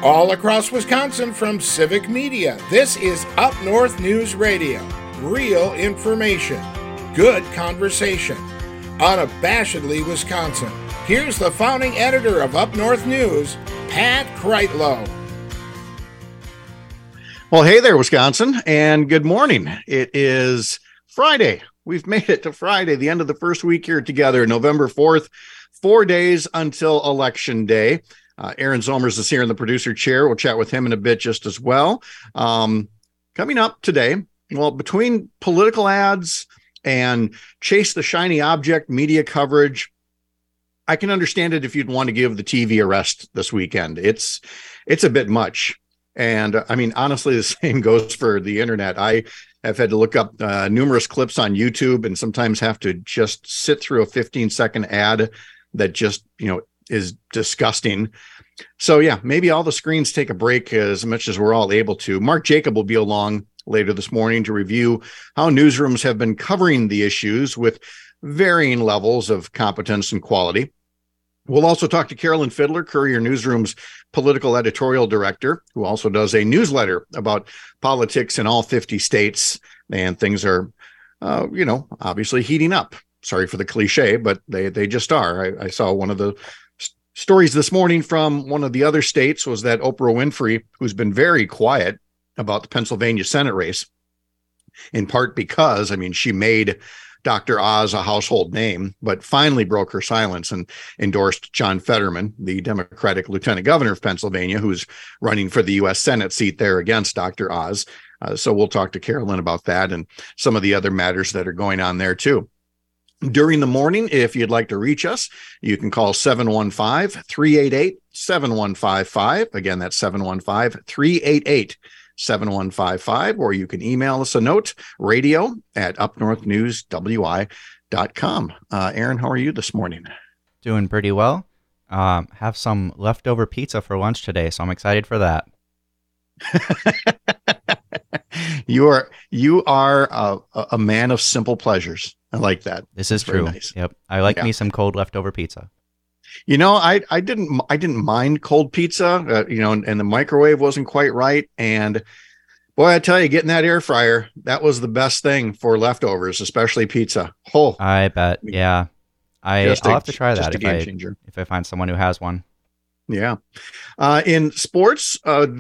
All across Wisconsin from Civic Media, this is Up North News Radio. Real information, good conversation. Unabashedly Wisconsin. Here's the founding editor of Up North News, Pat Kreitlow. Well, hey there, Wisconsin, and good morning. It is Friday. We've made it to Friday, the end of the first week here together, November 4th, 4 days until Election Day. Aaron Zomers is here in the producer chair. We'll chat with him in a bit just as well. Coming up today, well, between political ads and chase the shiny object media coverage, I can understand it if you'd want to give the TV a rest this weekend. It's a bit much. And I mean, honestly, the same goes for the internet. I have had to look up numerous clips on YouTube and sometimes have to just sit through a 15-second ad that just, is disgusting. So yeah, maybe all the screens take a break as much as we're all able to. Mark Jacob will be along later this morning to review how newsrooms have been covering the issues with varying levels of competence and quality. We'll also talk to Carolyn Fiddler, Courier Newsroom's political editorial director, who also does a newsletter about politics in all 50 states. And things are, obviously heating up. Sorry for the cliche, but they just are. I saw one of the stories this morning from one of the other states was that Oprah Winfrey, who's been very quiet about the Pennsylvania Senate race, in part because, she made Dr. Oz a household name, but finally broke her silence and endorsed John Fetterman, the Democratic Lieutenant Governor of Pennsylvania, who's running for the U.S. Senate seat there against Dr. Oz. So we'll talk to Carolyn about that and some of the other matters that are going on there too. During the morning, if you'd like to reach us, you can call 715-388-7155. Again, that's 715-388-7155, or you can email us a note, radio@upnorthnewswi.com. Aaron, how are you this morning? Doing pretty well. Have some leftover pizza for lunch today, so I'm excited for that. You are a man of simple pleasures. I like that. This is true. Nice. Yep. I like me some cold leftover pizza. I didn't mind cold pizza, and the microwave wasn't quite right. And boy, I tell you, getting that air fryer, that was the best thing for leftovers, especially pizza. Oh, I bet. Yeah. I'll have to try that if I find someone who has one. Yeah. In sports,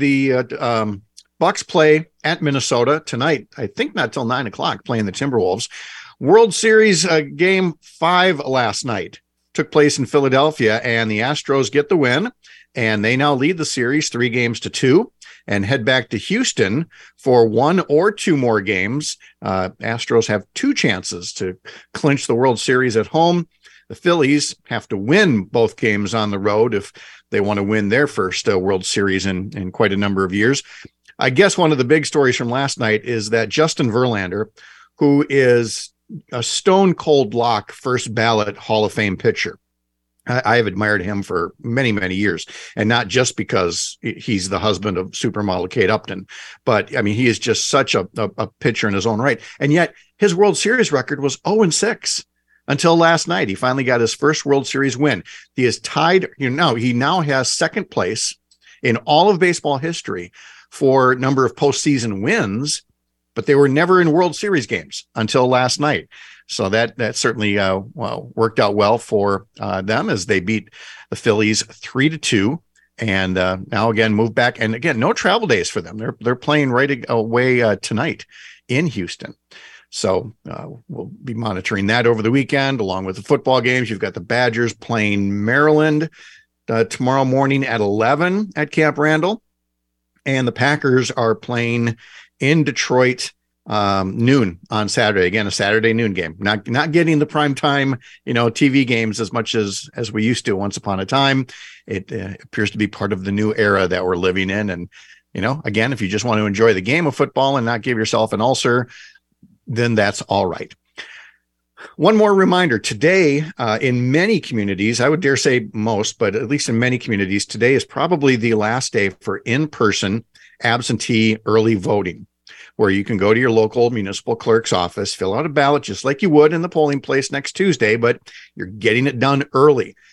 the Bucks play at Minnesota tonight. I think not till 9:00, playing the Timberwolves. World Series Game 5 last night took place in Philadelphia, and the Astros get the win, and they now lead the series 3-2 and head back to Houston for 1 or 2 more games. Astros have 2 chances to clinch the World Series at home. The Phillies have to win both games on the road if they want to win their first World Series in quite a number of years. I guess one of the big stories from last night is that Justin Verlander, who is a stone cold lock first ballot Hall of Fame pitcher. I have admired him for many, many years, and not just because he's the husband of supermodel Kate Upton, but he is just such a pitcher in his own right. And yet his World Series record was 0-6 until last night. He finally got his first World Series win. He is tied. He now has second place in all of baseball history for number of postseason wins, but they were never in World Series games until last night. So that certainly worked out well for them as they beat the Phillies 3-2, and now again move back. And again, no travel days for them. They're playing right away tonight in Houston. So we'll be monitoring that over the weekend along with the football games. You've got the Badgers playing Maryland tomorrow morning at 11 at Camp Randall, and the Packers are playing in Detroit noon on Saturday. Again, a Saturday noon game. Not getting the prime time, TV games as much as we used to once upon a time. It appears to be part of the new era that we're living in. And, again, if you just want to enjoy the game of football and not give yourself an ulcer, then that's all right. One more reminder today, in many communities, I would dare say most, but at least in many communities, today is probably the last day for in-person absentee early voting, where you can go to your local municipal clerk's office, fill out a ballot just like you would in the polling place next Tuesday, but you're getting it done early.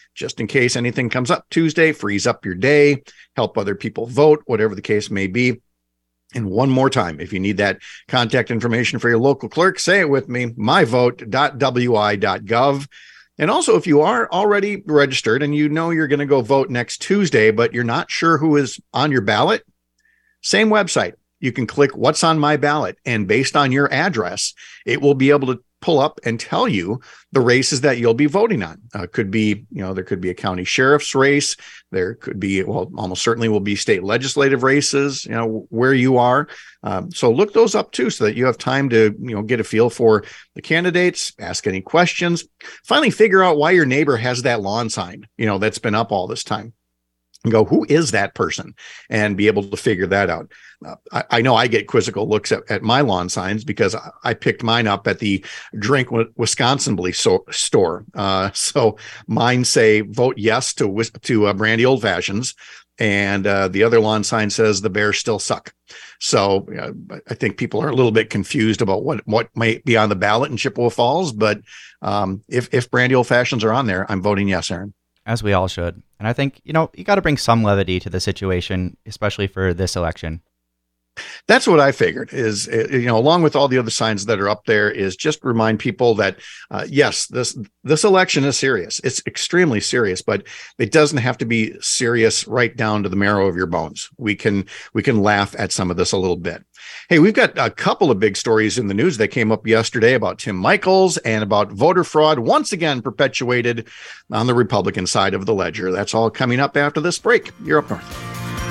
just in case anything comes up Tuesday, frees up your day, help other people vote, whatever the case may be. And one more time, if you need that contact information for your local clerk, say it with me, myvote.wi.gov. And also, if you are already registered and you know you're going to go vote next Tuesday, but you're not sure who is on your ballot, same website. You can click what's on my ballot, and based on your address, it will be able to pull up and tell you the races that you'll be voting on. Could be, there could be a county sheriff's race. There could be, almost certainly will be state legislative races, where you are. So look those up too, so that you have time to, get a feel for the candidates, ask any questions, finally figure out why your neighbor has that lawn sign, that's been up all this time. And go, who is that person? And be able to figure that out. I know I get quizzical looks at my lawn signs because I picked mine up at the Drink Wisconsinly store. So mine say vote yes to Brandy Old Fashions, and the other lawn sign says the Bears still suck. So I think people are a little bit confused about what might be on the ballot in Chippewa Falls. But if Brandy Old Fashions are on there, I'm voting yes, Aaron. As we all should. And I think, you got to bring some levity to the situation, especially for this election. That's what I figured is, along with all the other signs that are up there, is just remind people that, yes, this election is serious. It's extremely serious, but it doesn't have to be serious right down to the marrow of your bones. We can laugh at some of this a little bit. Hey, we've got a couple of big stories in the news that came up yesterday about Tim Michels and about voter fraud once again perpetuated on the Republican side of the ledger. That's all coming up after this break. You're Up North.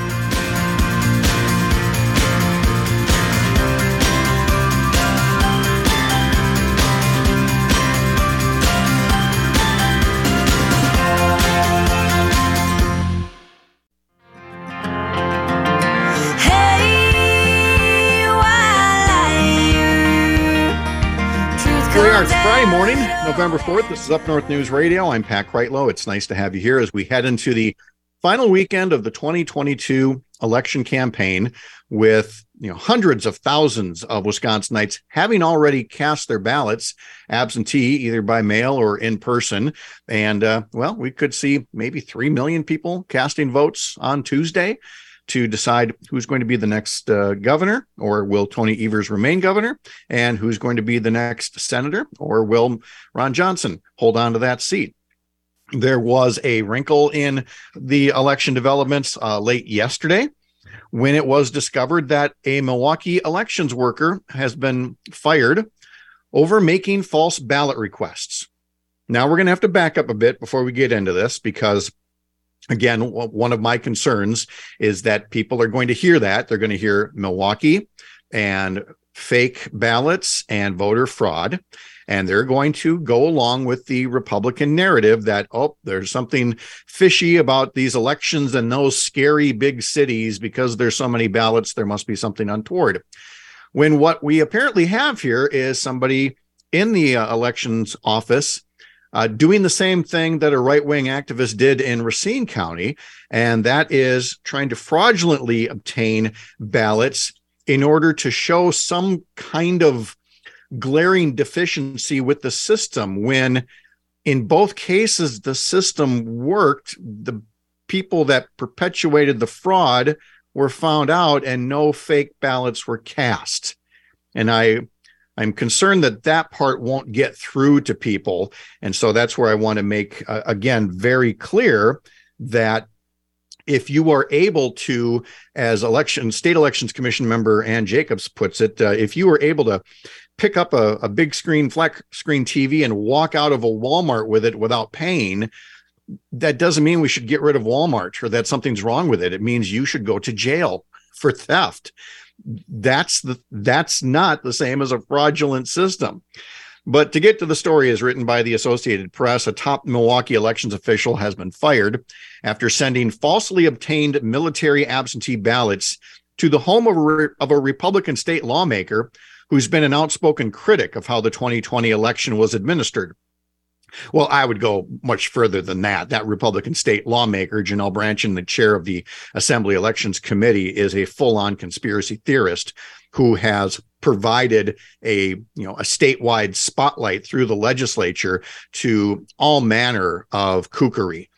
It's Friday morning, November 4th. This is Up North News Radio. I'm Pat Kreitlow. It's nice to have you here as we head into the final weekend of the 2022 election campaign with hundreds of thousands of Wisconsinites having already cast their ballots absentee, either by mail or in person. And, we could see maybe 3 million people casting votes on Tuesday to decide who's going to be the next governor, or will Tony Evers remain governor, and who's going to be the next senator, or will Ron Johnson hold on to that seat. There was a wrinkle in the election developments late yesterday when it was discovered that a Milwaukee elections worker has been fired over making false ballot requests. Now we're going to have to back up a bit before we get into this, because again, one of my concerns is that people are going to hear that. They're going to hear Milwaukee and fake ballots and voter fraud, and they're going to go along with the Republican narrative that, there's something fishy about these elections in those scary big cities because there's so many ballots, there must be something untoward. When what we apparently have here is somebody in the elections office doing the same thing that a right-wing activist did in Racine County, and that is trying to fraudulently obtain ballots in order to show some kind of glaring deficiency with the system, when in both cases the system worked. The people that perpetuated the fraud were found out and no fake ballots were cast. And I'm concerned that part won't get through to people. And so that's where I want to make, again, very clear that if you are able to, as State Elections Commission member Ann Jacobs puts it, if you are able to pick up a big screen, flat screen TV and walk out of a Walmart with it without paying, that doesn't mean we should get rid of Walmart or that something's wrong with it. It means you should go to jail for theft. That's not the same as a fraudulent system. But to get to the story, as written by the Associated Press, a top Milwaukee elections official has been fired after sending falsely obtained military absentee ballots to the home of a Republican state lawmaker who's been an outspoken critic of how the 2020 election was administered. Well, I would go much further than that. That Republican state lawmaker, Janelle Brandtjen, the chair of the Assembly Elections Committee, is a full-on conspiracy theorist who has provided a statewide spotlight through the legislature to all manner of kookery,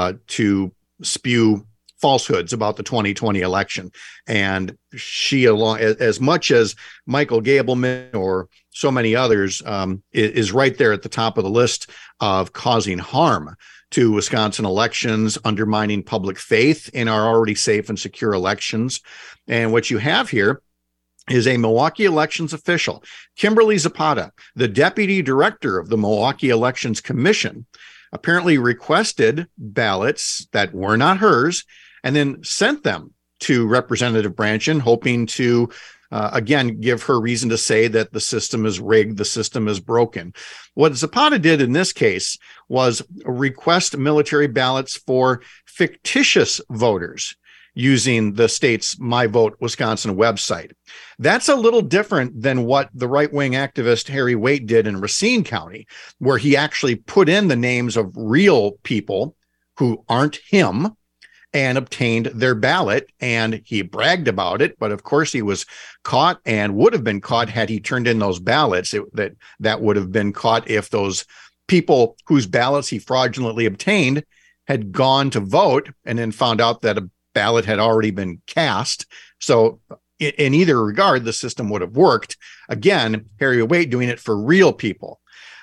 to spew falsehoods about the 2020 election. And she, along as much as Michael Gableman or so many others, is right there at the top of the list of causing harm to Wisconsin elections, undermining public faith in our already safe and secure elections. And what you have here is a Milwaukee elections official, Kimberly Zapata, the deputy director of the Milwaukee Elections Commission, apparently requested ballots that were not hers and then sent them to Representative Branchen, hoping to, again, give her reason to say that the system is rigged, the system is broken. What Zapata did in this case was request military ballots for fictitious voters using the state's My Vote Wisconsin website. That's a little different than what the right-wing activist Harry Waite did in Racine County, where he actually put in the names of real people who aren't him and obtained their ballot, and he bragged about it. But of course, he was caught and would have been caught had he turned in those ballots. That would have been caught if those people whose ballots he fraudulently obtained had gone to vote and then found out that a ballot had already been cast. So in either regard, the system would have worked. Again, Harry Waite doing it for real people.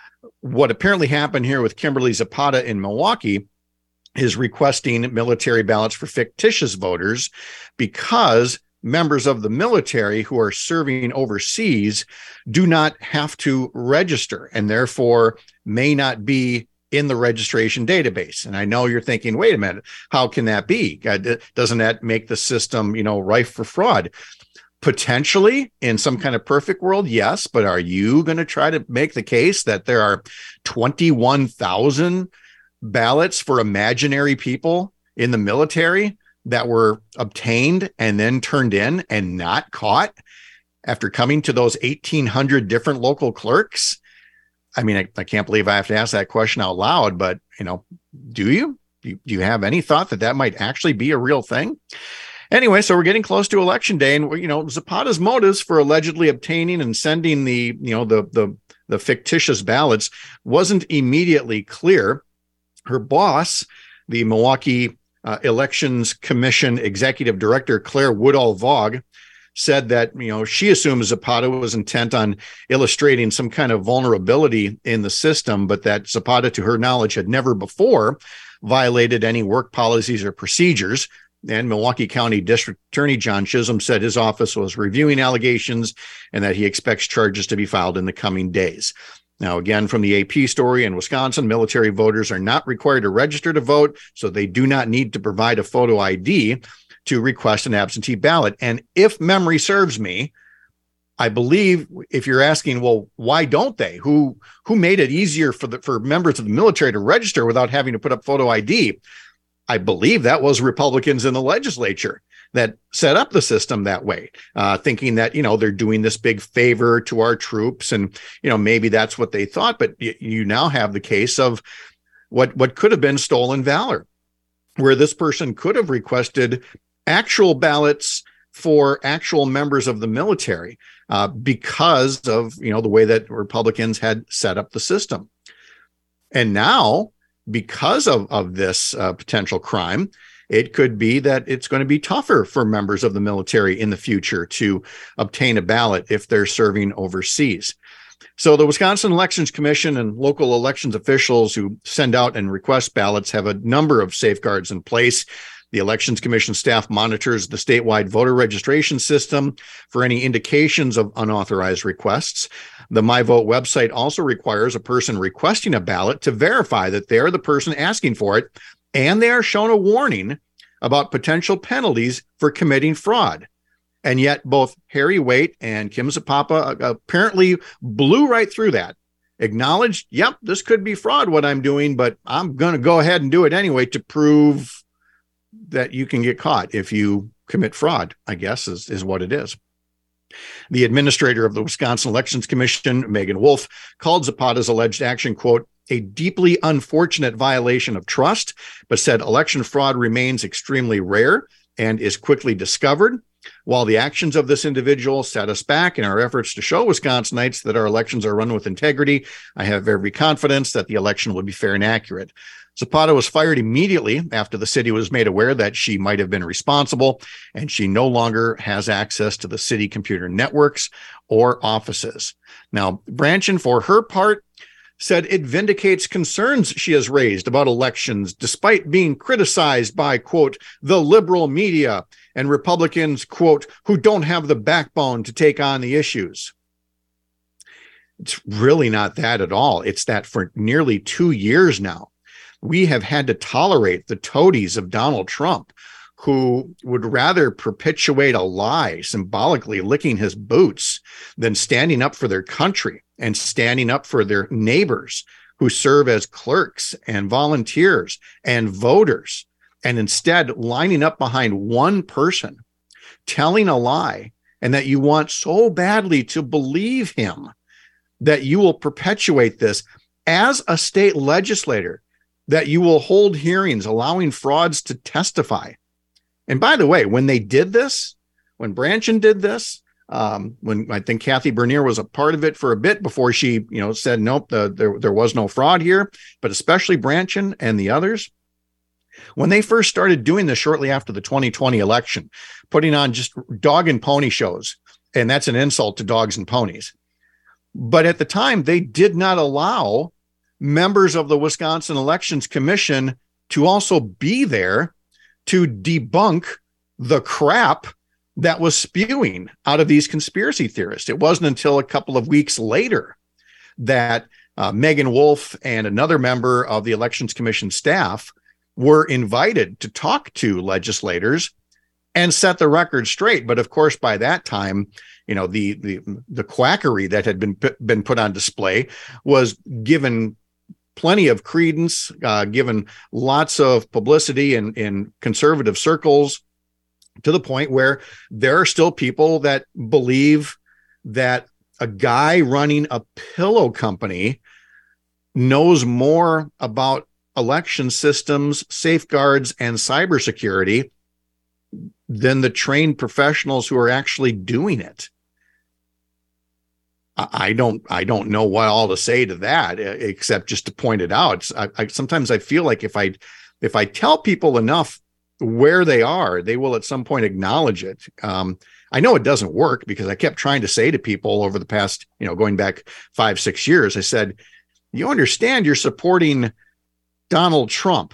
What apparently happened here with Kimberly Zapata in Milwaukee is requesting military ballots for fictitious voters because members of the military who are serving overseas do not have to register and therefore may not be in the registration database. And I know you're thinking, wait a minute, how can that be? Doesn't that make the system, rife for fraud? Potentially, in some kind of perfect world, yes. But are you going to try to make the case that there are 21,000 ballots for imaginary people in the military that were obtained and then turned in and not caught after coming to those 1,800 different local clerks? I mean, I can't believe I have to ask that question out loud, but, do you have any thought that might actually be a real thing? Anyway, so we're getting close to election day, and, Zapata's motives for allegedly obtaining and sending the fictitious ballots wasn't immediately clear. Her boss, the Milwaukee Elections Commission Executive Director, Claire Woodall-Vogg, said that, she assumes Zapata was intent on illustrating some kind of vulnerability in the system, but that Zapata, to her knowledge, had never before violated any work policies or procedures. And Milwaukee County District Attorney John Chisholm said his office was reviewing allegations and that he expects charges to be filed in the coming days. Now, again, from the AP story, in Wisconsin, military voters are not required to register to vote, so they do not need to provide a photo ID to request an absentee ballot. And if memory serves me, I believe if you're asking, well, why don't they? Who made it easier for members of the military to register without having to put up photo ID? I believe that was Republicans in the legislature that set up the system that way, thinking that, they're doing this big favor to our troops. And, maybe that's what they thought. But you now have the case of what could have been stolen valor, where this person could have requested actual ballots for actual members of the military because of, the way that Republicans had set up the system. And now, because of this potential crime, it could be that it's going to be tougher for members of the military in the future to obtain a ballot if they're serving overseas. So the Wisconsin Elections Commission and local elections officials who send out and request ballots have a number of safeguards in place. The Elections Commission staff monitors the statewide voter registration system for any indications of unauthorized requests. The MyVote website also requires a person requesting a ballot to verify that they are the person asking for it, and they are shown a warning about potential penalties for committing fraud. And yet both Harry Waite and Kim Zapata apparently blew right through that, acknowledged, yep, this could be fraud, what I'm doing, but I'm going to go ahead and do it anyway to prove that you can get caught if you commit fraud, I guess is what it is. The administrator of the Wisconsin Elections Commission, Megan Wolf, called Zapata's alleged action, quote, a deeply unfortunate violation of trust, but said election fraud remains extremely rare and is quickly discovered. While the actions of this individual set us back in our efforts to show Wisconsinites that our elections are run with integrity, I have every confidence that the election will be fair and accurate. Zapata was fired immediately after the city was made aware that she might have been responsible, and she no longer has access to the city computer networks or offices. Now, Branchin, for her part, said it vindicates concerns she has raised about elections, despite being criticized by, quote, the liberal media and Republicans, quote, who don't have the backbone to take on the issues. It's really not that at all. It's that for nearly 2 years now, we have had to tolerate the toadies of Donald Trump, who would rather perpetuate a lie, symbolically licking his boots, than standing up for their country and standing up for their neighbors who serve as clerks and volunteers and voters, and instead lining up behind one person, telling a lie, and that you want so badly to believe him that you will perpetuate this as a state legislator, that you will hold hearings allowing frauds to testify. And by the way, when they did this, when Branchin did this, when I think Kathy Bernier was a part of it for a bit before she, said, nope, there was no fraud here, but especially Branchin and the others, when they first started doing this shortly after the 2020 election, putting on just dog and pony shows, and that's an insult to dogs and ponies. But at the time, they did not allow members of the Wisconsin Elections Commission to also be there to debunk the crap that was spewing out of these conspiracy theorists. It wasn't until a couple of weeks later that Megan Wolf and another member of the Elections Commission staff were invited to talk to legislators and set the record straight. But of course, by that time, the quackery that had been put on display was given plenty of credence, given lots of publicity in conservative circles, to the point where there are still people that believe that a guy running a pillow company knows more about election systems, safeguards, and cybersecurity than the trained professionals who are actually doing it. I don't know what all to say to that, except just to point it out. Sometimes I feel like if I tell people enough where they are, they will at some point acknowledge it. I know it doesn't work, because I kept trying to say to people over the past, going back 5-6 years, I said, you understand you're supporting Donald Trump,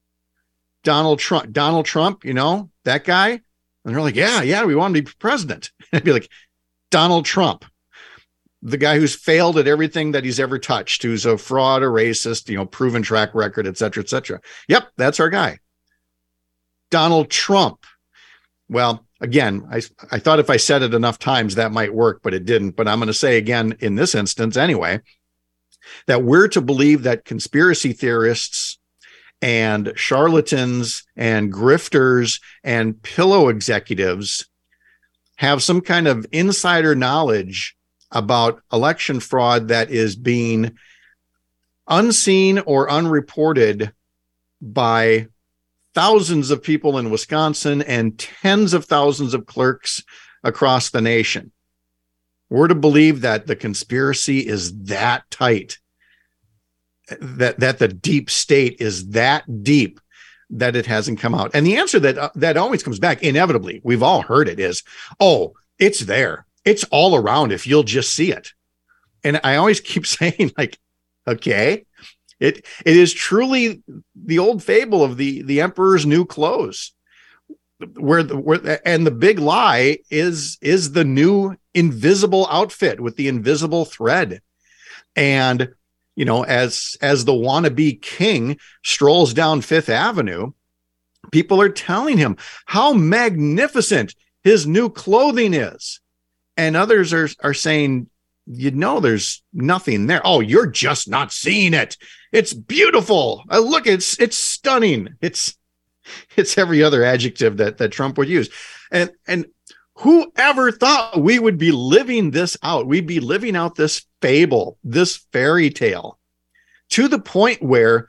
that guy. And they're like, yeah, we want him to be president. And I'd be like, Donald Trump, the guy who's failed at everything that he's ever touched, who's a fraud, a racist, proven track record, et cetera, et cetera. Yep, that's our guy. Donald Trump. Well, again, I thought if I said it enough times that might work, but it didn't. But I'm going to say again, in this instance anyway, that we're to believe that conspiracy theorists and charlatans and grifters and pillow executives have some kind of insider knowledge about election fraud that is being unseen or unreported by thousands of people in Wisconsin and tens of thousands of clerks across the nation. We're to believe that the conspiracy is that tight, that the deep state is that deep that it hasn't come out. And the answer that always comes back, inevitably, we've all heard it, is, oh, it's there. It's all around if you'll just see it. And I always keep saying, like, okay, it is truly the old fable of the emperor's new clothes, where the big lie is the new invisible outfit with the invisible thread. And, as the wannabe king strolls down Fifth Avenue, people are telling him how magnificent his new clothing is. And others are saying, there's nothing there. Oh, you're just not seeing it. It's beautiful. Look, it's stunning. It's every other adjective that Trump would use. And whoever thought we would be living this out? We'd be living out this fable, this fairy tale, to the point where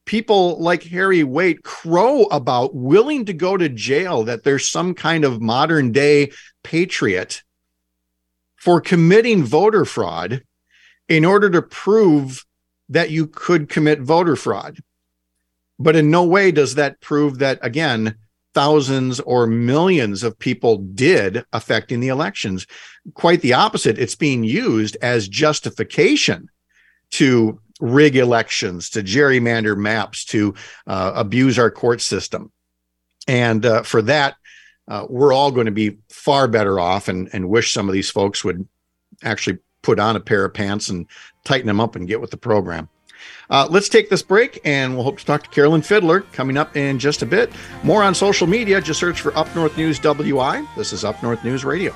people like Harry Waite crow about, willing to go to jail, that there's some kind of modern day patriot for committing voter fraud in order to prove that you could commit voter fraud. But in no way does that prove that, again, thousands or millions of people did affecting the elections. Quite the opposite. It's being used as justification to rig elections, to gerrymander maps, to abuse our court system. And for that, we're all going to be far better off, and wish some of these folks would actually put on a pair of pants and tighten them up and get with the program. Let's take this break, and we'll hope to talk to Carolyn Fiddler coming up in just a bit. More on social media. Just search for Up North News WI. This is Up North News Radio.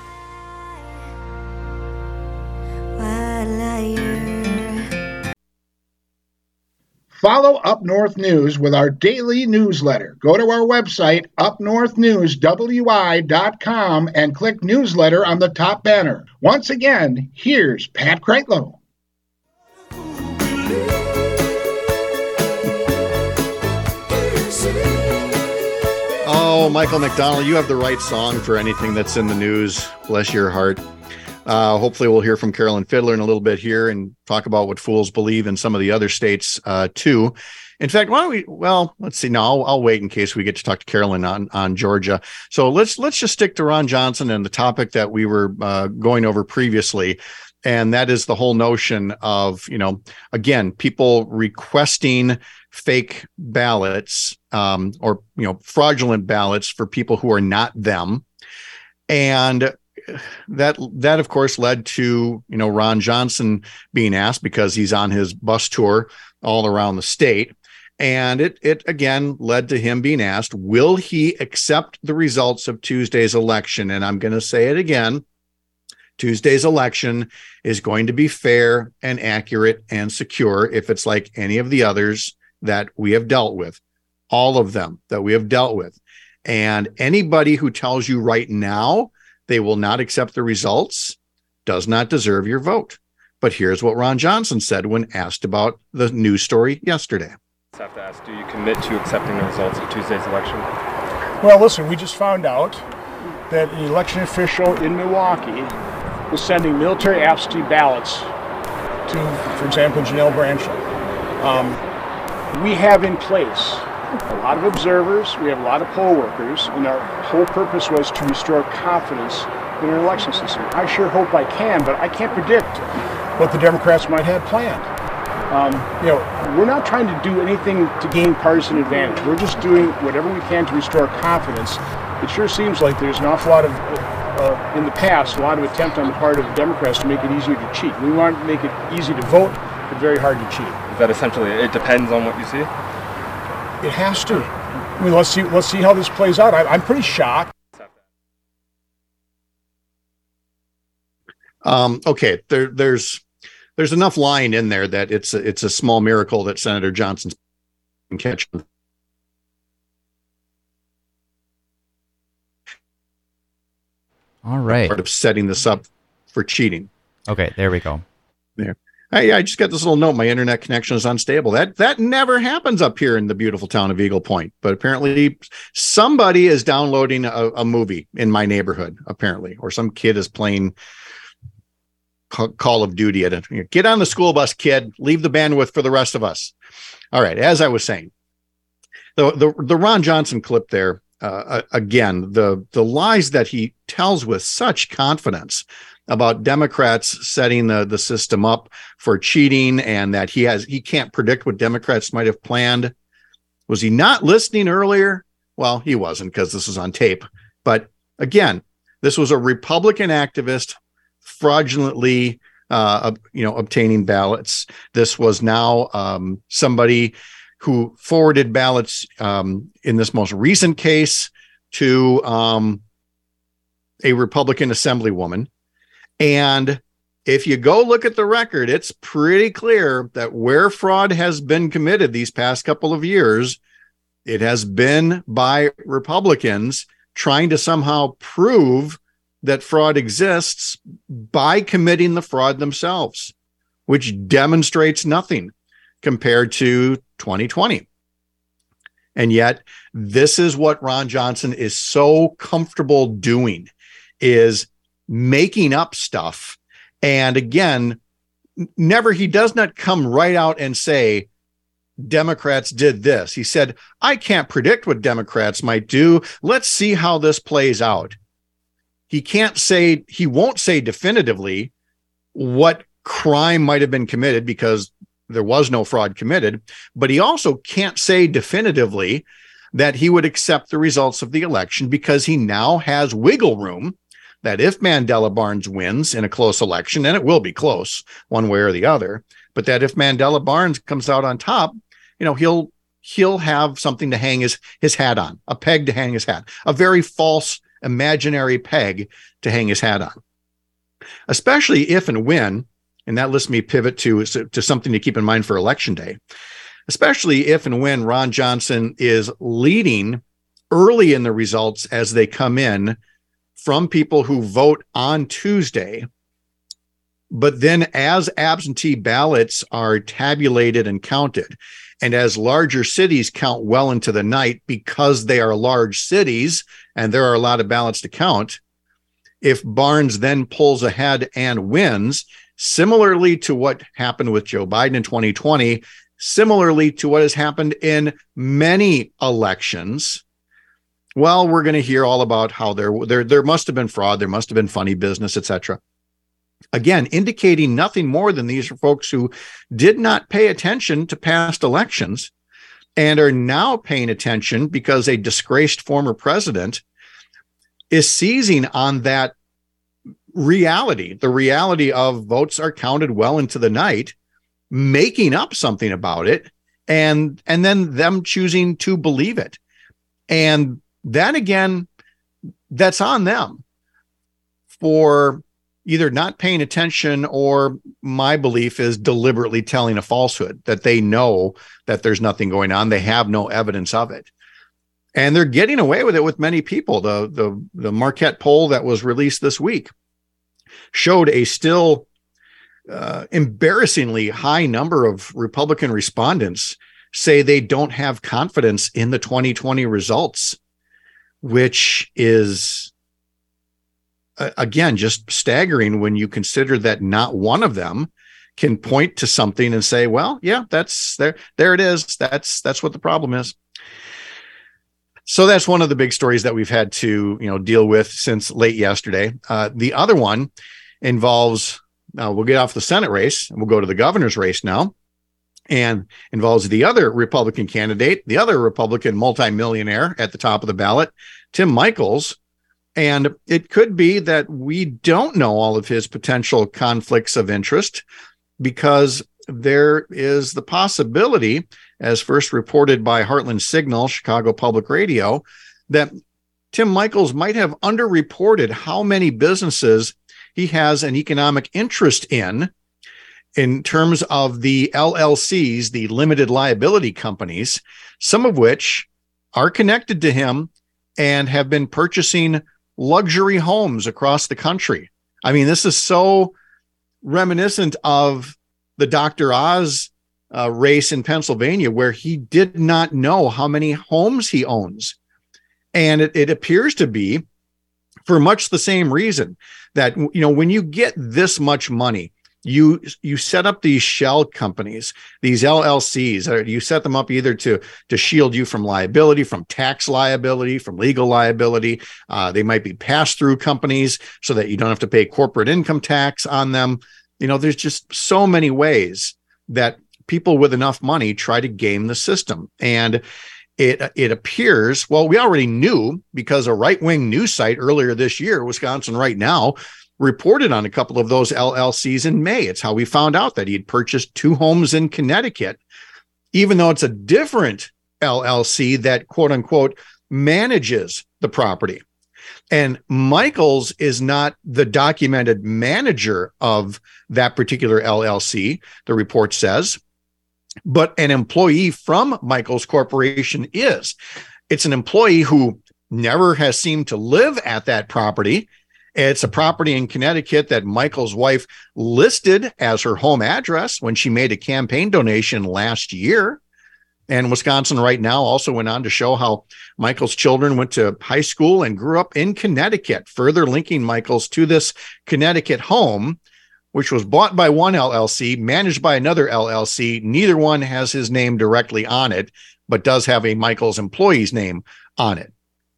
Follow Up North News with our daily newsletter. Go to our website, upnorthnewswi.com, and click newsletter on the top banner. Once again, here's Pat Kreitlow. Oh, Michael McDonald, you have the right song for anything that's in the news. Bless your heart. Hopefully we'll hear from Carolyn Fiddler in a little bit here and talk about what fools believe in some of the other states too. In fact, why don't we, well, let's see. No, I'll wait in case we get to talk to Carolyn on Georgia. So let's just stick to Ron Johnson and the topic that we were going over previously. And that is the whole notion of, again, people requesting fake ballots or, fraudulent ballots for people who are not them. And that of course led to, Ron Johnson being asked, because he's on his bus tour all around the state. And it again led to him being asked, will he accept the results of Tuesday's election? And I'm going to say it again. Tuesday's election is going to be fair and accurate and secure if it's like any of the others that we have dealt with, all of them that we have dealt with. And anybody who tells you right now they will not accept the results does not deserve your vote. But here's what Ron Johnson said when asked about the news story yesterday. I have to ask, do you commit to accepting the results of Tuesday's election? Well, listen, we just found out that an election official in Milwaukee was sending military absentee ballots to, for example, Janelle Branchel. We have in place a lot of observers, we have a lot of poll workers, and our whole purpose was to restore confidence in our election system. I sure hope I can, but I can't predict what the Democrats might have planned. We're not trying to do anything to gain partisan advantage. We're just doing whatever we can to restore confidence. It sure seems like there's an awful lot of, in the past, a lot of attempt on the part of the Democrats to make it easier to cheat. We want to make it easy to vote, but very hard to cheat. Is that essentially, it depends on what you see? It has to. I mean, let's see how this plays out. I'm pretty shocked. Okay, there's enough lying in there that it's a small miracle that Senator Johnson can catch. All right. Part of setting this up for cheating. Okay, there we go. There. I just got this little note. My internet connection is unstable. That never happens up here in the beautiful town of Eagle Point. But apparently somebody is downloading a movie in my neighborhood, apparently, or some kid is playing Call of Duty at it. Get on the school bus, kid. Leave the bandwidth for the rest of us. All right. As I was saying, the Ron Johnson clip there, again, the lies that he tells with such confidence about Democrats setting the system up for cheating, and that he can't predict what Democrats might have planned. Was he not listening earlier? Well, he wasn't, because this is on tape. But again, this was a Republican activist fraudulently obtaining ballots. This was now somebody who forwarded ballots in this most recent case to a Republican assemblywoman. And if you go look at the record, it's pretty clear that where fraud has been committed these past couple of years, it has been by Republicans trying to somehow prove that fraud exists by committing the fraud themselves, which demonstrates nothing compared to 2020. And yet this is what Ron Johnson is so comfortable doing, is making up stuff. And again, he does not come right out and say, Democrats did this. He said, I can't predict what Democrats might do. Let's see how this plays out. He won't say definitively what crime might have been committed because there was no fraud committed, but he also can't say definitively that he would accept the results of the election, because he now has wiggle room that if Mandela Barnes wins in a close election, and it will be close one way or the other, but that if Mandela Barnes comes out on top, he'll have something to hang his hat on, a peg to hang his hat, a very false imaginary peg to hang his hat on. Especially if and when, and that lets me pivot to something to keep in mind for election day, especially if and when Ron Johnson is leading early in the results as they come in from people who vote on Tuesday. But then as absentee ballots are tabulated and counted, and as larger cities count well into the night because they are large cities and there are a lot of ballots to count, if Barnes then pulls ahead and wins, similarly to what happened with Joe Biden in 2020, similarly to what has happened in many elections, well, we're going to hear all about how there must have been fraud, there must have been funny business, etc. Again, indicating nothing more than these are folks who did not pay attention to past elections and are now paying attention because a disgraced former president is seizing on that reality, the reality of votes are counted well into the night, making up something about it, and then them choosing to believe it. And that, again, that's on them for either not paying attention, or my belief is deliberately telling a falsehood, that they know that there's nothing going on. They have no evidence of it. And they're getting away with it with many people. The Marquette poll that was released this week showed a still embarrassingly high number of Republican respondents say they don't have confidence in the 2020 results, which is, again, just staggering when you consider that not one of them can point to something and say, well, yeah, that's there it is. That's what the problem is. So that's one of the big stories that we've had to, deal with since late yesterday. The other one involves, we'll get off the Senate race and we'll go to the governor's race now, and involves the other Republican candidate, the other Republican multimillionaire at the top of the ballot, Tim Michels. And it could be that we don't know all of his potential conflicts of interest, because there is the possibility, as first reported by Heartland Signal, Chicago Public Radio, that Tim Michels might have underreported how many businesses he has an economic interest in terms of the LLCs, the limited liability companies, some of which are connected to him and have been purchasing luxury homes across the country. I mean, this is so reminiscent of the Dr. Oz race in Pennsylvania, where he did not know how many homes he owns. And it appears to be for much the same reason that, when you get this much money, you set up these shell companies, these LLCs, or you set them up either to shield you from liability, from tax liability, from legal liability. They might be pass-through companies so that you don't have to pay corporate income tax on them. There's just so many ways that people with enough money try to game the system. And it appears, well, we already knew, because a right-wing news site earlier this year, Wisconsin Right Now, reported on a couple of those LLCs in May. It's how we found out that he had purchased 2 homes in Connecticut, even though it's a different LLC that, quote unquote, manages the property. And Michels is not the documented manager of that particular LLC, the report says, but an employee from Michels Corporation is. It's an employee who never has seemed to live at that property. It's a property in Connecticut that Michels' wife listed as her home address when she made a campaign donation last year. And Wisconsin Right Now also went on to show how Michael's children went to high school and grew up in Connecticut, further linking Michael's to this Connecticut home, which was bought by one LLC, managed by another LLC. Neither one has his name directly on it, but does have a Michael's employee's name on it.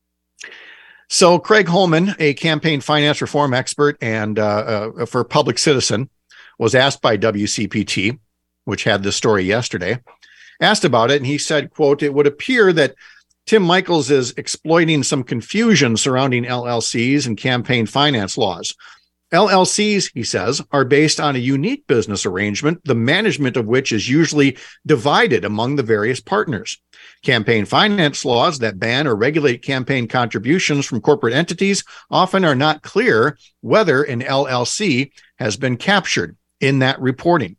So Craig Holman, a campaign finance reform expert and for Public Citizen, was asked by WCPT, which had this story yesterday, asked about it, and he said, quote, "It would appear that Tim Michaels is exploiting some confusion surrounding LLCs and campaign finance laws. LLCs," he says, "are based on a unique business arrangement, the management of which is usually divided among the various partners. Campaign finance laws that ban or regulate campaign contributions from corporate entities often are not clear whether an LLC has been captured in that reporting.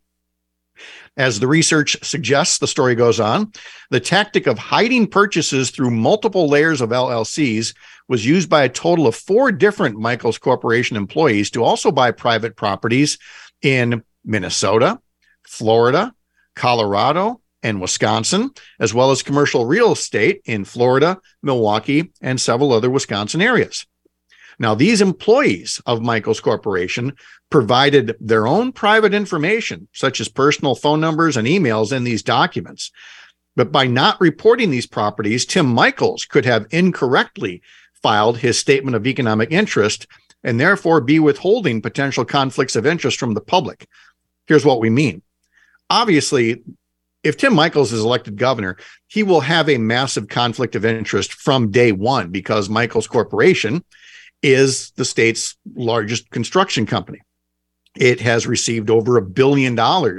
As the research suggests," the story goes on, "the tactic of hiding purchases through multiple layers of LLCs was used by a total of 4 different Michaels Corporation employees to also buy private properties in Minnesota, Florida, Colorado, and Wisconsin, as well as commercial real estate in Florida, Milwaukee, and several other Wisconsin areas. Now, these employees of Michaels Corporation provided their own private information, such as personal phone numbers and emails in these documents. But by not reporting these properties, Tim Michaels could have incorrectly filed his statement of economic interest and therefore be withholding potential conflicts of interest from the public. Here's what we mean. Obviously, if Tim Michaels is elected governor, he will have a massive conflict of interest from day one because Michaels Corporation is the state's largest construction company. It has received over $1 billion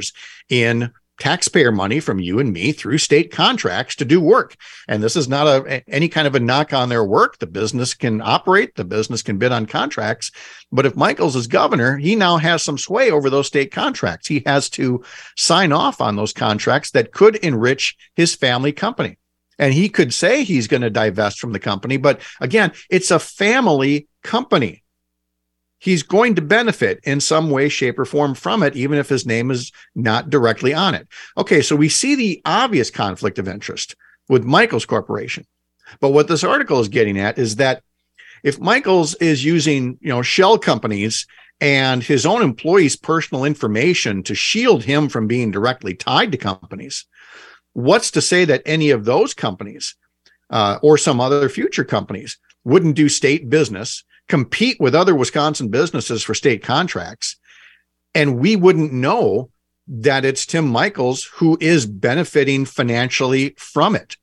in taxpayer money from you and me through state contracts to do work. And this is not any kind of a knock on their work. The business can operate, the business can bid on contracts. But if Michaels is governor, he now has some sway over those state contracts. He has to sign off on those contracts that could enrich his family company. And he could say he's going to divest from the company. But again, it's a family company. He's going to benefit in some way, shape, or form from it, even if his name is not directly on it. Okay, so we see the obvious conflict of interest with Michaels Corporation. But what this article is getting at is that if Michaels is using, shell companies and his own employees' personal information to shield him from being directly tied to companies, what's to say that any of those companies or some other future companies wouldn't do state business, compete with other Wisconsin businesses for state contracts, and we wouldn't know that it's Tim Michaels who is benefiting financially from it?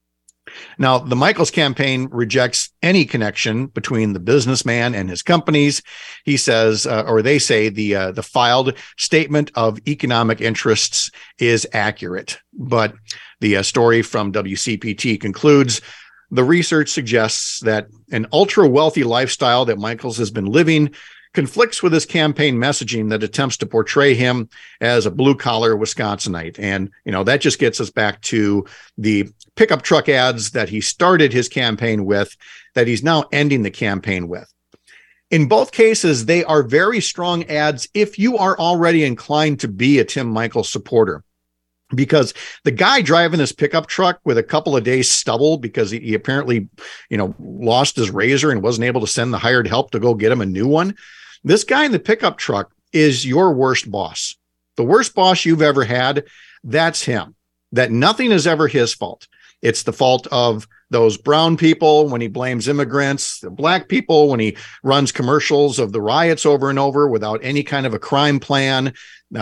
Now, the Michaels campaign rejects any connection between the businessman and his companies. He says, or they say, the filed statement of economic interests is accurate. But the story from WCPT concludes, the research suggests that an ultra-wealthy lifestyle that Michaels has been living conflicts with his campaign messaging that attempts to portray him as a blue-collar Wisconsinite. And, that just gets us back to the pickup truck ads that he started his campaign with, that he's now ending the campaign with. In both cases, they are very strong ads if you are already inclined to be a Tim Michaels supporter. Because the guy driving this pickup truck with a couple of days stubble because he apparently, lost his razor and wasn't able to send the hired help to go get him a new one. This guy in the pickup truck is your worst boss. The worst boss you've ever had, that's him. That nothing is ever his fault. It's the fault of those brown people when he blames immigrants, the black people when he runs commercials of the riots over and over without any kind of a crime plan.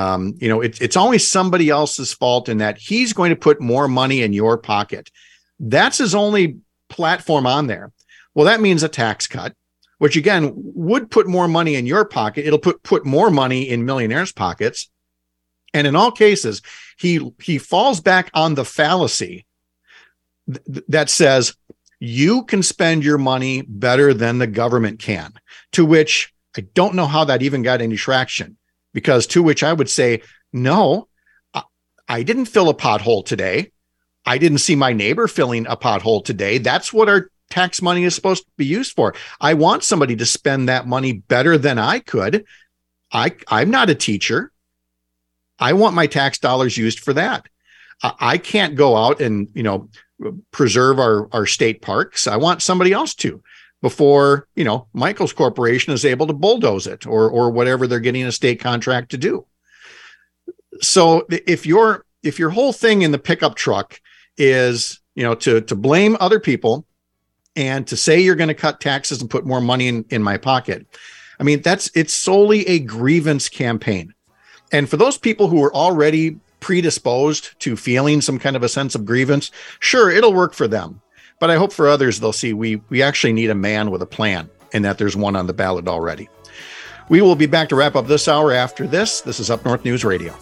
It's always somebody else's fault in that he's going to put more money in your pocket. That's his only platform on there. Well, that means a tax cut, which again would put more money in your pocket. It'll put more money in millionaires' pockets. And in all cases, he falls back on the fallacy that says you can spend your money better than the government can, to which I don't know how that even got any traction, because to which I would say, no, I didn't fill a pothole today. I didn't see my neighbor filling a pothole today. That's what our tax money is supposed to be used for. I want somebody to spend that money better than I could. I'm not a teacher. I want my tax dollars used for that. I can't go out and, preserve our state parks. I want somebody else to, before, Michael's corporation is able to bulldoze it or whatever they're getting a state contract to do. So if your whole thing in the pickup truck is, to blame other people and to say you're going to cut taxes and put more money in my pocket, I mean, it's solely a grievance campaign. And for those people who are already predisposed to feeling some kind of a sense of grievance, sure, it'll work for them. But I hope for others, they'll see we actually need a man with a plan, and that there's one on the ballot already. We will be back to wrap up this hour after this. This is Up North News Radio.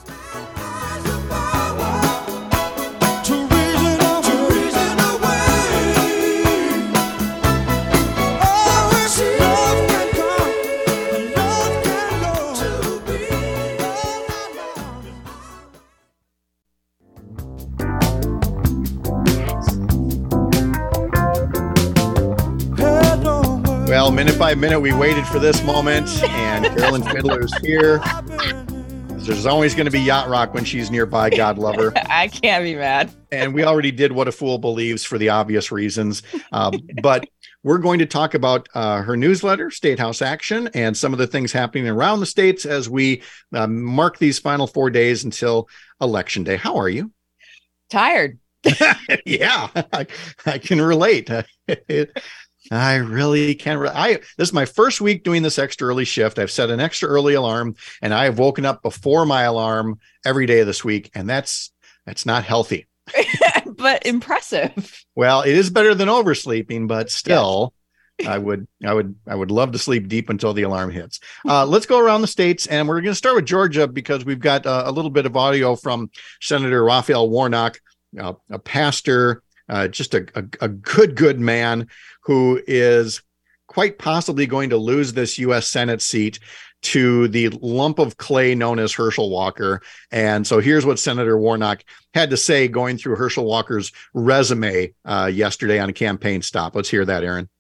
Well, minute by minute, we waited for this moment, and Carolyn Fiddler's here. There's always going to be yacht rock when she's nearby, God love her. I can't be mad. And we already did What a Fool Believes for the obvious reasons. But we're going to talk about her newsletter, State House Action, and some of the things happening around the states as we mark these final 4 days until Election Day. How are you? Tired. Yeah, I can relate. I really can't. This is my first week doing this extra early shift. I've set an extra early alarm, and I have woken up before my alarm every day of this week, and that's not healthy. But impressive. Well, it is better than oversleeping, but still, yes. I would love to sleep deep until the alarm hits. Let's go around the states, and we're going to start with Georgia because we've got a little bit of audio from Senator Raphael Warnock, a pastor, just a good man who is quite possibly going to lose this U.S. Senate seat to the lump of clay known as Herschel Walker. And so here's what Senator Warnock had to say going through Herschel Walker's resume yesterday on a campaign stop. Let's hear that, Aaron.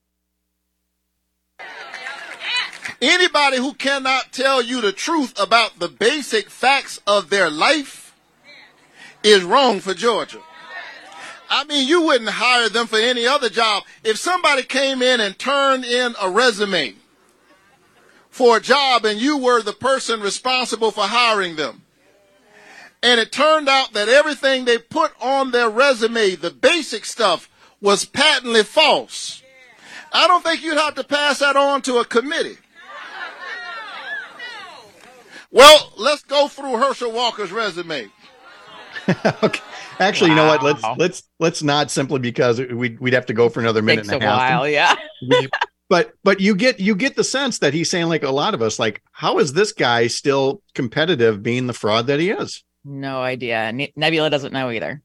Anybody who cannot tell you the truth about the basic facts of their life is wrong for Georgia. I mean, you wouldn't hire them for any other job. If somebody came in and turned in a resume for a job and you were the person responsible for hiring them, and it turned out that everything they put on their resume, the basic stuff, was patently false, I don't think you'd have to pass that on to a committee. Well, let's go through Herschel Walker's resume. Okay. Actually, wow. You know what? Let's not, simply because we'd have to go for another minute and a half. While, yeah. But you get the sense that he's saying, like a lot of us, like, how is this guy still competitive being the fraud that he is? No idea. Nebula doesn't know either.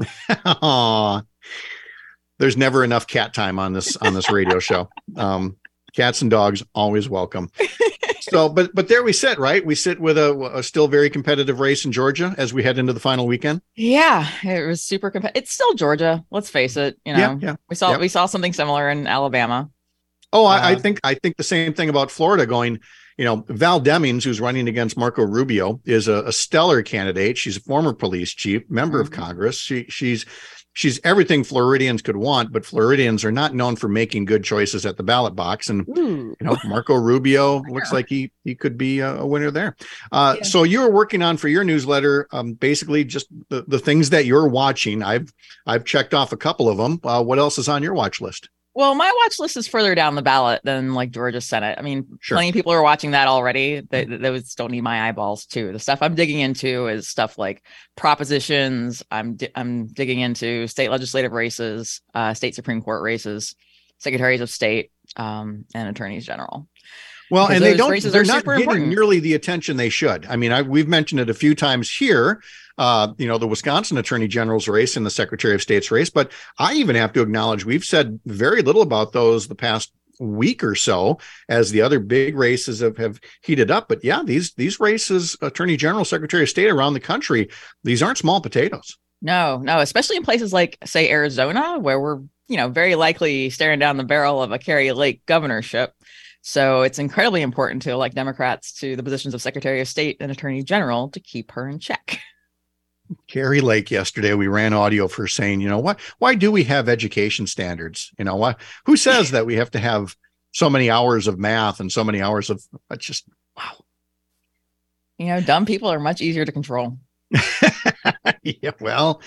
There's never enough cat time on this radio show. Cats and dogs always welcome. So, but there we sit, right? We sit with a still very competitive race in Georgia as we head into the final weekend. Yeah, it was super competitive. It's still Georgia. Let's face it. Yeah. We saw something similar in Alabama. Oh, I think the same thing about Florida going. Val Demings, who's running against Marco Rubio, is a stellar candidate. She's a former police chief, member of Congress. She's everything Floridians could want, but Floridians are not known for making good choices at the ballot box. And, Marco Rubio looks like he could be a winner there. So you were working on for your newsletter, basically just the things that you're watching. I've checked off a couple of them. What else is on your watch list? Well, my watch list is further down the ballot than like Georgia Senate. I mean, sure. Plenty of people are watching that already. Those don't need my eyeballs too. The stuff I'm digging into is stuff like propositions. I'm digging into state legislative races, state Supreme Court races, secretaries of state, and attorneys general. Well, because and they're not getting nearly the attention they should. I mean, we've mentioned it a few times here. The Wisconsin Attorney General's race and the Secretary of State's race, but I even have to acknowledge we've said very little about those the past week or so as the other big races have heated up. But yeah, these races, Attorney General, Secretary of State around the country, these aren't small potatoes. No, especially in places like, say, Arizona, where we're, very likely staring down the barrel of a Kari Lake governorship. So it's incredibly important to elect Democrats to the positions of Secretary of State and Attorney General to keep her in check. Carrie Lake yesterday, we ran audio for saying, you know what? Why do we have education standards? You know what? Who says that we have to have so many hours of math and so many hours of just wow? You know, dumb people are much easier to control. Yeah, well,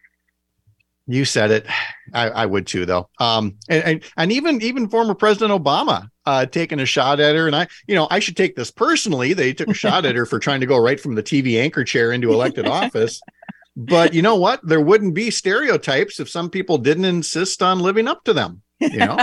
you said it. I would too, though. And even former President Obama taking a shot at her. And I should take this personally. They took a shot at her for trying to go right from the TV anchor chair into elected office. But you know what? There wouldn't be stereotypes if some people didn't insist on living up to them. You know.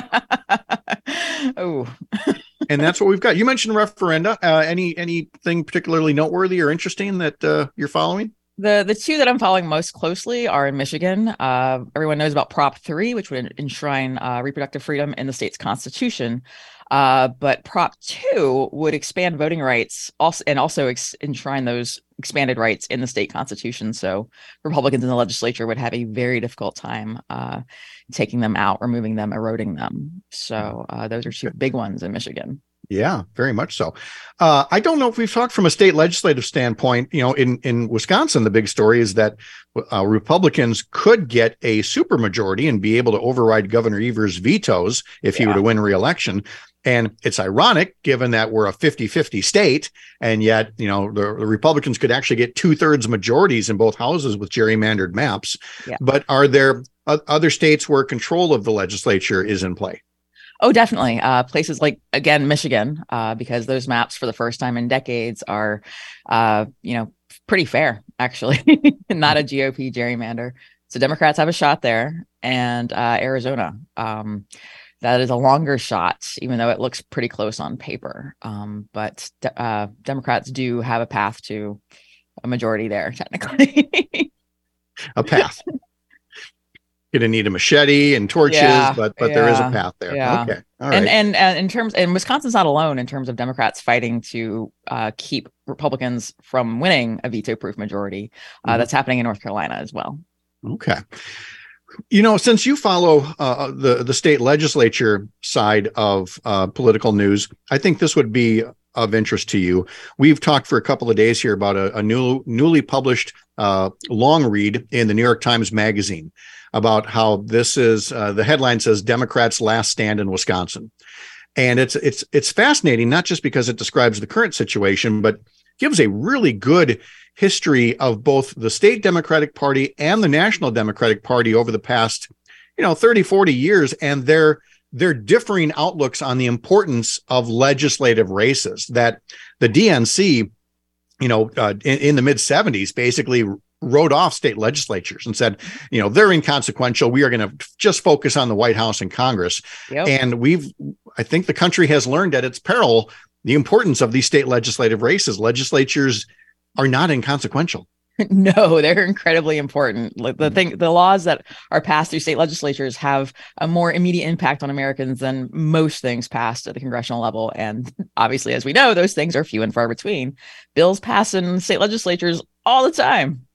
Oh. And that's what we've got. You mentioned referenda. Anything particularly noteworthy or interesting that you're following? The two that I'm following most closely are in Michigan. Everyone knows about Prop 3, which would enshrine reproductive freedom in the state's constitution. But Prop 2 would expand voting rights also enshrine those expanded rights in the state constitution. So Republicans in the legislature would have a very difficult time taking them out, removing them, eroding them. So those are two big ones in Michigan. Yeah, very much so. I don't know if we've talked from a state legislative standpoint. You know, in Wisconsin, the big story is that Republicans could get a supermajority and be able to override Governor Evers' vetoes if he were to win re-election. And it's ironic, given that we're a 50-50 state, and yet, you know, the Republicans could actually get 2/3 majorities in both houses with gerrymandered maps. Yeah. But are there other states where control of the legislature is in play? Oh, definitely. Places like, again, Michigan, because those maps for the first time in decades are, pretty fair, actually, not a GOP gerrymander. So Democrats have a shot there, and Arizona. That is a longer shot, even though it looks pretty close on paper. But Democrats do have a path to a majority there, technically. A path. You're going to need a machete and torches, but there is a path there. Yeah. Okay. All right. And Wisconsin's not alone in terms of Democrats fighting to keep Republicans from winning a veto-proof majority. That's happening in North Carolina as well. Okay. You know, since you follow the state legislature side of political news, I think this would be of interest to you. We've talked for a couple of days here about a newly published long read in the New York Times Magazine about how this is, the headline says Democrats' last stand in Wisconsin. And it's fascinating, not just because it describes the current situation, but gives a really good history of both the state Democratic Party and the National Democratic Party over the past, 30, 40 years, and their differing outlooks on the importance of legislative races. That the DNC, in the mid 70s, basically wrote off state legislatures and said, they're inconsequential. We are going to just focus on the White House and Congress. Yep. And I think the country has learned at its peril the importance of these state legislative races. Legislatures are not inconsequential. No, they're incredibly important. The laws that are passed through state legislatures have a more immediate impact on Americans than most things passed at the congressional level. And obviously, as we know, those things are few and far between. Bills pass in state legislatures all the time.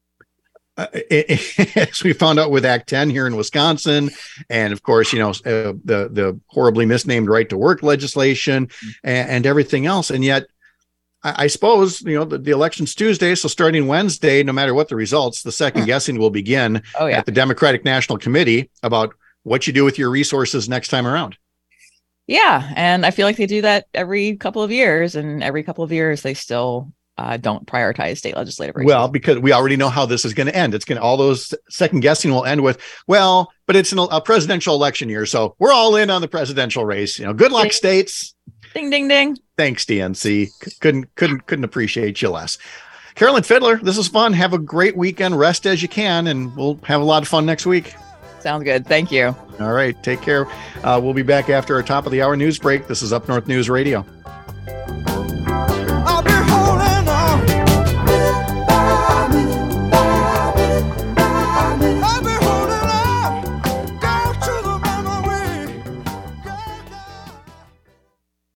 As we found out with Act 10 here in Wisconsin, and of course, the horribly misnamed right to work legislation and everything else. And yet, I suppose, the election's Tuesday, so starting Wednesday, no matter what the results, the second guessing will begin at the Democratic National Committee about what you do with your resources next time around. Yeah, and I feel like they do that every couple of years, and every couple of years they still don't prioritize state legislative races. Well, because we already know how this is going to end. All those second guessing will end with, well, but it's a presidential election year, so we're all in on the presidential race. Good luck, states. Ding, ding, ding. Thanks, DNC. Couldn't appreciate you less. Carolyn Fiddler, this is fun. Have a great weekend. Rest as you can, and we'll have a lot of fun next week. Sounds good. Thank you. All right. Take care. We'll be back after our top of the hour news break. This is Up North News Radio.